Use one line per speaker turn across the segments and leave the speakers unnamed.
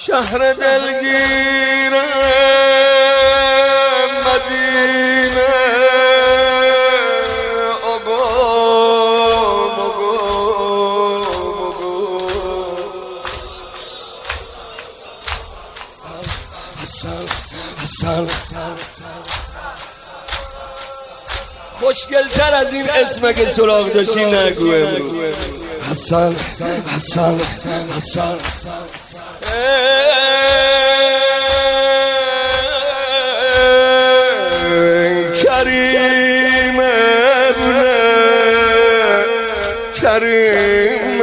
شهر دلگیر مدینه حسن خوشگلتر از این اسم که سراغ داشتی نگو امروز. حسن حسن حسن کریم کریم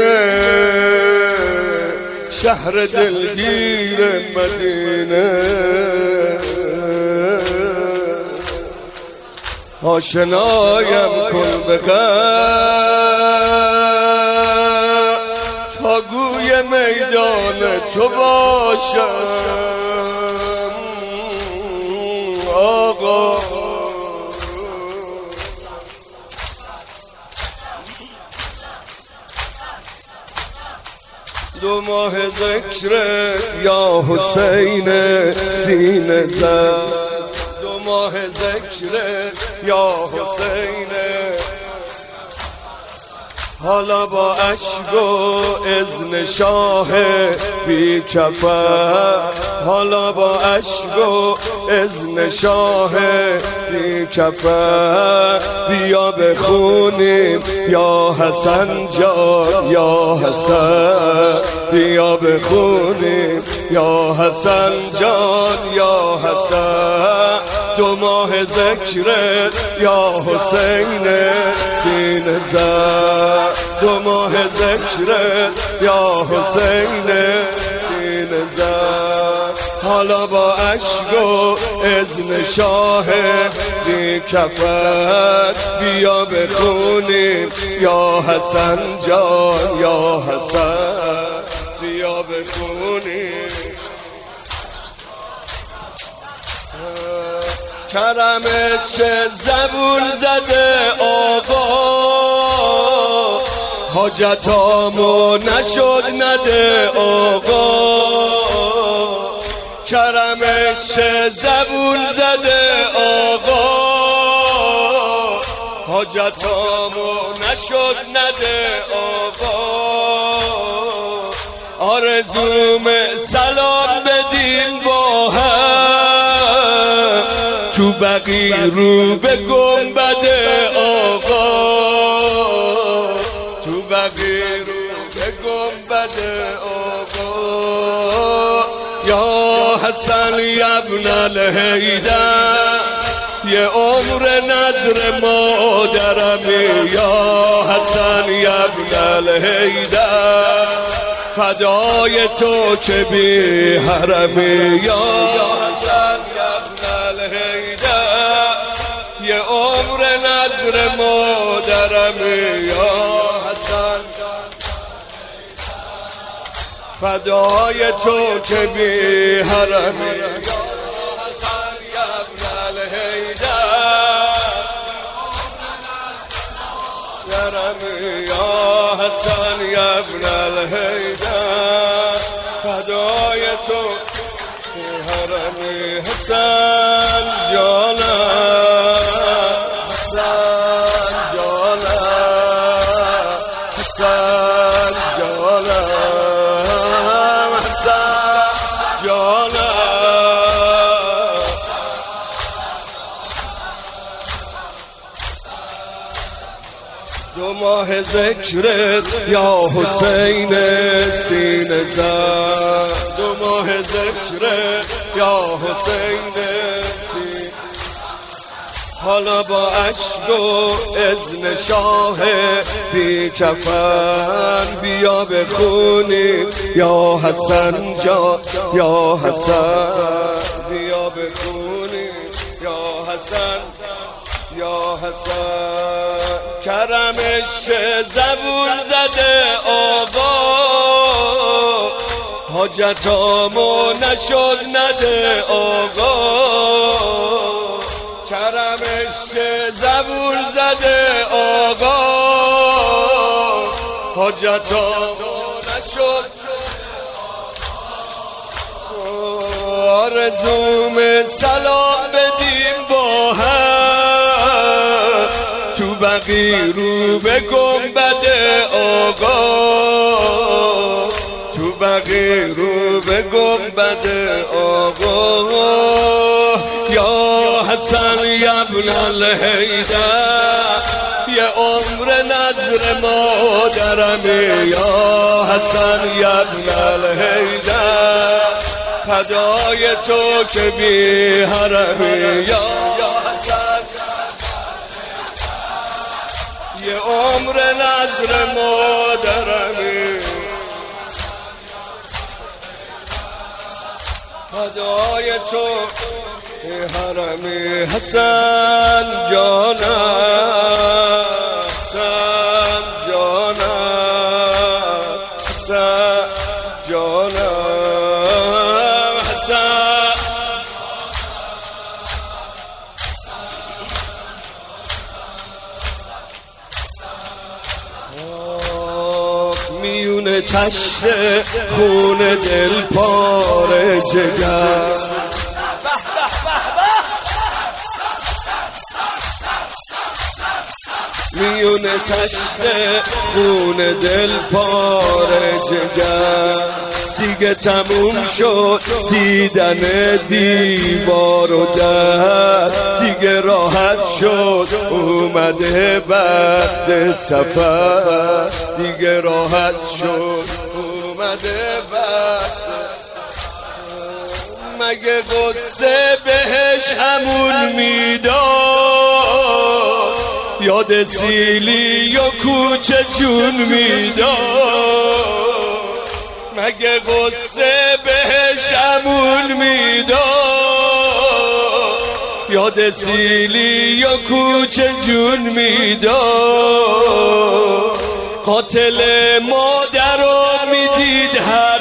شهر دلگیر مدینه آشنایم کن به تا گوی میدان تو باشم آقا. دو ماه ذکر یا حسین سینه زد، دو ماه ذکر یا حسین، حالا با عشق و اذن شاه بی کفر، حالا با عشق و اذن شاه بی کفر، بیا بخونیم یا حسن جان یا حسن، بیا بخونیم یا حسن جان یا حسن. دو ماه ذکرت یا حسین سینه زد، دو ماه ذکرت یا حسین سینه زد، حالا با عشق و اذن شاه بی کفر، بیا بخونیم یا حسن جان یا حسن، بیا بخونیم. کرمت چه زبون زده آقا، حاجتامو نشد نده آقا، کرمت چه زبون زده آقا، حاجتامو نشد نده آقا. آرزوم سلام بدین با هم تو بقی رو به گنبد آقا، تو بقی رو به گنبد آقا. یا حسن ابن الحیدر یه عمر نظر مادرمی، یا حسن ابن الحیدر فدای تو که بی حرمی، یا حسن ابن الحیدر یه عمر نظر مادرمی، یا حسن فدای تو که بی حرمی، یا حسن ابن الحیدر یا حسن ابن الحیدر فدای تو حرمی. حسن جانم حسن جانم حسن جانم حسن جانم. دو ماه ذکرت یا حسین سینه زد، دو ماه ذکرت یا حسین سینه، حالا با عشق و اذن شاه بی کفن، بیا بخونیم یا حسن جان یا حسن، بیا بخونیم یا حسن یا حسن. کرمش زبون زده آقا، حاجتامو نشد نده آقا، کرمش زبون زده آقا، حاجتامو نشد آرزوم سلام بدیم با هم تو بقی رو به گنبد آقا، تو بقی رو به گنبد آقا. یا حسن یبن الحیدر یه عمر نظر مادرمی، یا حسن یبن الحیدر فدای تو که بی حرمی. یا حسن یه عمر نظر مادرمی، فدای تو حرمی. حسن جانم، حسن جانم، حسن جانم، حسن. میونه تشت خون دل پاره جگر، میونه تشت خون دل پاره جگر. دیگه تموم شد دیدن دیوار و در، دیگه راحت شد اومده وقت سفر، دیگه راحت شد اومده وقت. مگه قصه بهش همون میداد، یاد سیلی و کوچه جون میداد. مگه قصه بهش همون میداد، یاد سیلی و کوچه جون میداد. قاتل مادر رو میدید هر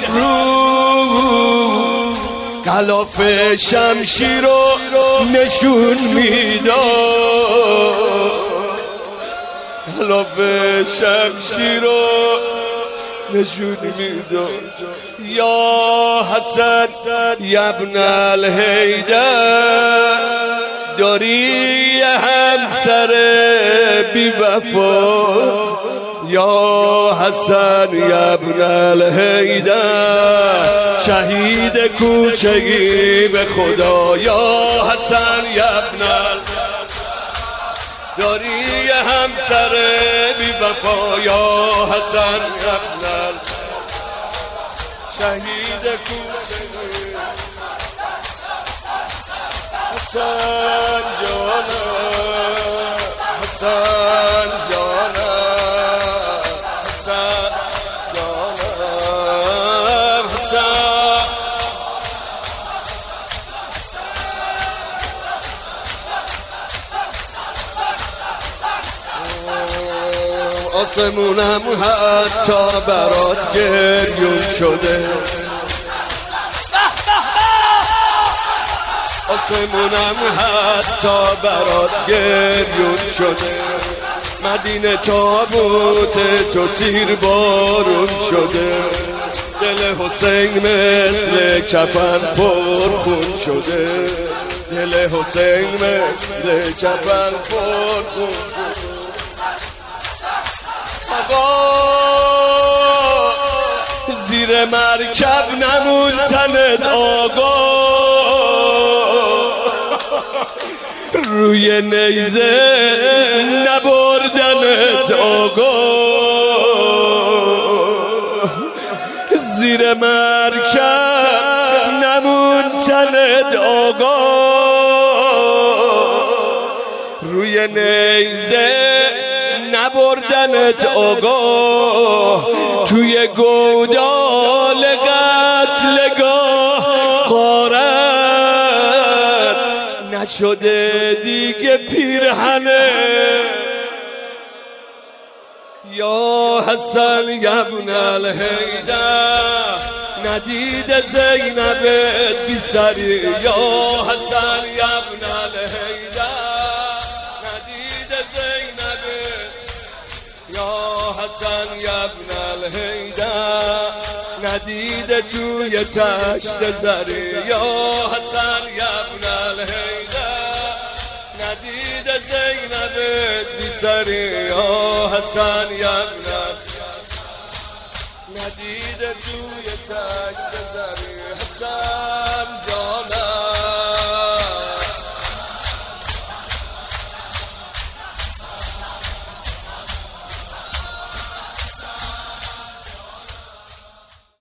روز، غلاف شمشیر رو نشون میداد، غلاف شمشیر رو نشون میداد. یا حسن یبن الحیدر داری همسر بی وفا، یا حسن یبن الحیدر شهید کوچگی به خدا. یا حسن یبن داری همسر بی وفا، یا حسن یبن شهید کوچگی. حسن جانم، حسن جانم، حسن جانم، حسن. آسمونم حتی برات گریون شده، آسمونم حتی برات گریون شده. مدینه تابوت تو تیر بارون شده، دل حسین مثل کفن پرخون شده، دل حسین مثل کفن پرخون شده. آقا زیر مرکب نمون تنت آقا، روی نیزه نبردنت آقا، زیر مرکب نمون تنت آقا، روی نیزه نبردنت آقا. توی گودال قتلگاه غارت نشده دیگه پیرهنه. یا حسن یبن الحیدر ندید زینب بی سری، یا حسن یبن الحیدر ندید زینب، یا حسن یبن الحیدر ندیده توی تشت زره یا حسن ابن الحیدر ندیده زینب بی سره یا حسن ابن ندیده توی تشت زره حسن جان